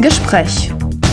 Gespräch.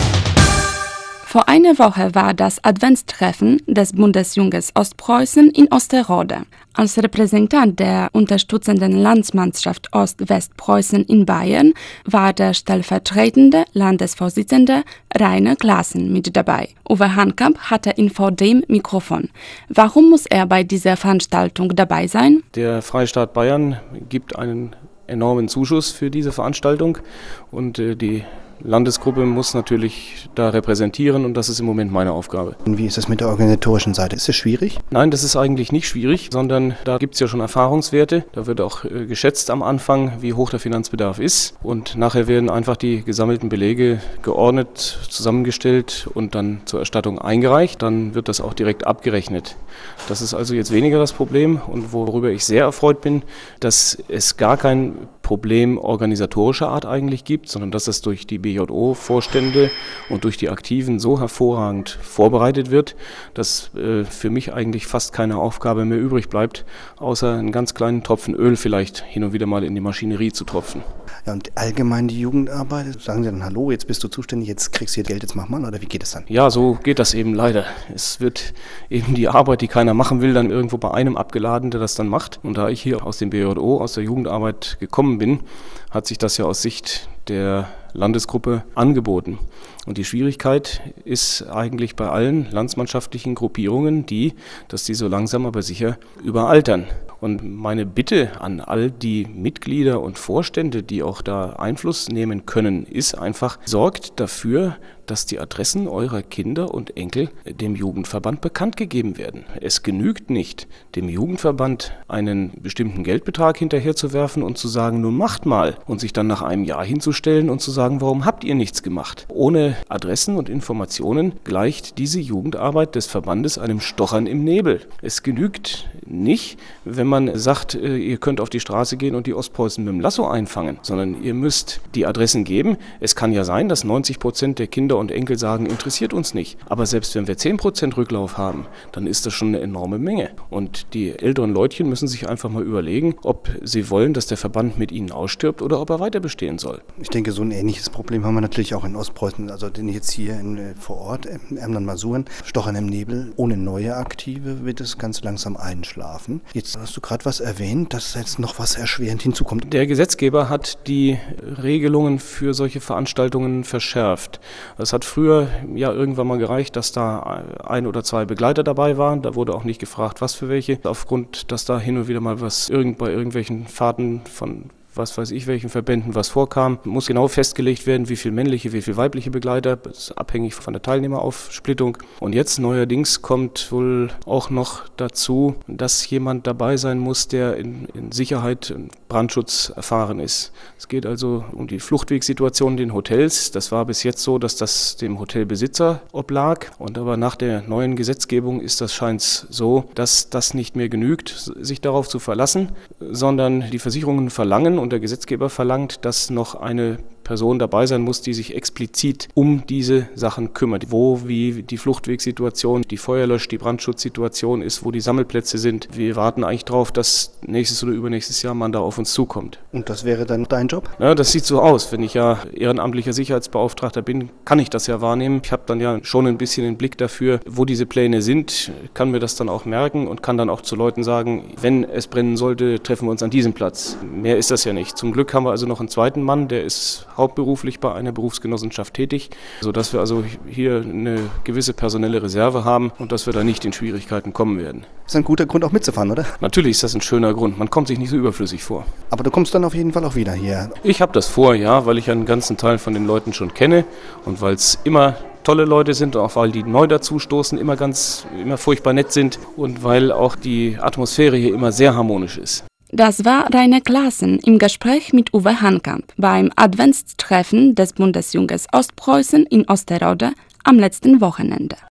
Vor einer Woche war das Adventstreffen des Bundesjunges Ostpreußen in Osterode. Als Repräsentant der unterstützenden Landsmannschaft Ost-Westpreußen in Bayern war der stellvertretende Landesvorsitzende Rainer Claassen mit dabei. Uwe Hahnkamp hatte ihn vor dem Mikrofon. Warum muss er bei dieser Veranstaltung dabei sein? Der Freistaat Bayern gibt einen enormen Zuschuss für diese Veranstaltung und die Landesgruppe muss natürlich da repräsentieren und das ist im Moment meine Aufgabe. Und wie ist das mit der organisatorischen Seite? Ist das schwierig? Nein, das ist eigentlich nicht schwierig, sondern da gibt es ja schon Erfahrungswerte. Da wird auch geschätzt am Anfang, wie hoch der Finanzbedarf ist und nachher werden einfach die gesammelten Belege geordnet, zusammengestellt und dann zur Erstattung eingereicht. Dann wird das auch direkt abgerechnet. Das ist also jetzt weniger das Problem und worüber ich sehr erfreut bin, dass es gar kein Problem organisatorischer Art eigentlich gibt, sondern dass es durch die BJO-Vorstände und durch die Aktiven so hervorragend vorbereitet wird, dass für mich eigentlich fast keine Aufgabe mehr übrig bleibt, außer einen ganz kleinen Tropfen Öl vielleicht hin und wieder mal in die Maschinerie zu tropfen. Ja, und allgemein die Jugendarbeit, sagen Sie dann, hallo, jetzt bist du zuständig, jetzt kriegst du hier Geld, jetzt mach mal, oder wie geht es dann? Ja, so geht das eben leider. Es wird eben die Arbeit, die keiner machen will, dann irgendwo bei einem abgeladen, der das dann macht. Und da ich hier aus dem BJO, aus der Jugendarbeit gekommen bin, hat sich das ja aus Sicht der Landesgruppe angeboten. Und die Schwierigkeit ist eigentlich bei allen landsmannschaftlichen Gruppierungen dass die so langsam aber sicher überaltern. Und meine Bitte an all die Mitglieder und Vorstände, die auch da Einfluss nehmen können, ist einfach, sorgt dafür, dass die Adressen eurer Kinder und Enkel dem Jugendverband bekannt gegeben werden. Es genügt nicht, dem Jugendverband einen bestimmten Geldbetrag hinterherzuwerfen und zu sagen, nun macht mal, und sich dann nach einem Jahr hinzustellen und zu sagen, warum habt ihr nichts gemacht? Ohne Adressen und Informationen gleicht diese Jugendarbeit des Verbandes einem Stochern im Nebel. Es genügt nicht, wenn man sagt, ihr könnt auf die Straße gehen und die Ostpreußen mit dem Lasso einfangen, sondern ihr müsst die Adressen geben. Es kann ja sein, dass 90% der Kinder und Enkel sagen, interessiert uns nicht. Aber selbst wenn wir 10% Rücklauf haben, dann ist das schon eine enorme Menge. Und die älteren Leutchen müssen sich einfach mal überlegen, ob sie wollen, dass der Verband mit ihnen ausstirbt oder ob er weiter bestehen soll. Ich denke, so ein ähnliches Problem haben wir natürlich auch in Ostpreußen, also den jetzt hier vor Ort, Emden-Masuren, Stochern im Nebel. Ohne neue Aktive wird es ganz langsam einschlafen. Jetzt hast du gerade was erwähnt, dass jetzt noch was erschwerend hinzukommt. Der Gesetzgeber hat die Regelungen für solche Veranstaltungen verschärft. Es hat früher ja irgendwann mal gereicht, dass da 1 oder 2 Begleiter dabei waren. Da wurde auch nicht gefragt, was für welche. Aufgrund, dass da hin und wieder mal was bei irgendwelchen Fahrten von was weiß ich, welchen Verbänden was vorkam, muss genau festgelegt werden, wie viel männliche, wie viel weibliche Begleiter. Das ist abhängig von der Teilnehmeraufsplittung. Und jetzt neuerdings kommt wohl auch noch dazu, dass jemand dabei sein muss, der in Sicherheit und Brandschutz erfahren ist. Es geht also um die Fluchtwegsituation in den Hotels. Das war bis jetzt so, dass das dem Hotelbesitzer oblag. Und aber nach der neuen Gesetzgebung ist das scheint so, dass das nicht mehr genügt, sich darauf zu verlassen, sondern die Versicherungen verlangen und der Gesetzgeber verlangt, dass noch eine Person dabei sein muss, die sich explizit um diese Sachen kümmert. Wie die Fluchtwegssituation, die Feuerlösch-, die Brandschutzsituation ist, wo die Sammelplätze sind. Wir warten eigentlich darauf, dass nächstes oder übernächstes Jahr man da auf uns zukommt. Und das wäre dann dein Job? Ja, das sieht so aus. Wenn ich ja ehrenamtlicher Sicherheitsbeauftragter bin, kann ich das ja wahrnehmen. Ich habe dann ja schon ein bisschen den Blick dafür, wo diese Pläne sind, kann mir das dann auch merken und kann dann auch zu Leuten sagen, wenn es brennen sollte, treffen wir uns an diesem Platz. Mehr ist das ja nicht. Zum Glück haben wir also noch einen zweiten Mann, der ist hauptberuflich bei einer Berufsgenossenschaft tätig, sodass wir also hier eine gewisse personelle Reserve haben und dass wir da nicht in Schwierigkeiten kommen werden. Das ist ein guter Grund auch mitzufahren, oder? Natürlich ist das ein schöner Grund. Man kommt sich nicht so überflüssig vor. Aber du kommst dann auf jeden Fall auch wieder hier. Ich habe das vor, ja, weil ich einen ganzen Teil von den Leuten schon kenne und weil es immer tolle Leute sind, auch weil die neu dazustoßen, immer furchtbar nett sind und weil auch die Atmosphäre hier immer sehr harmonisch ist. Das war Rainer Claassen im Gespräch mit Uwe Hahnkamp beim Adventstreffen des Bundesjunges Ostpreußen in Osterode am letzten Wochenende.